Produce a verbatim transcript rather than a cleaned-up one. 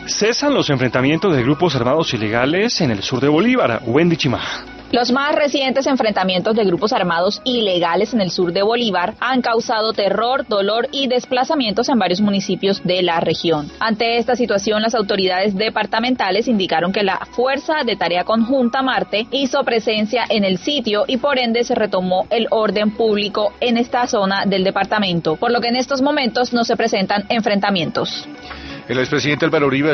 Cesan los enfrentamientos de grupos armados ilegales en el sur de Bolívar. Wendy Chima. Los más recientes enfrentamientos de grupos armados ilegales en el sur de Bolívar han causado terror, dolor y desplazamientos en varios municipios de la región. Ante esta situación, las autoridades departamentales indicaron que la Fuerza de Tarea Conjunta Marte hizo presencia en el sitio y por ende se retomó el orden público en esta zona del departamento, por lo que en estos momentos no se presentan enfrentamientos. El expresidente Álvaro Uribe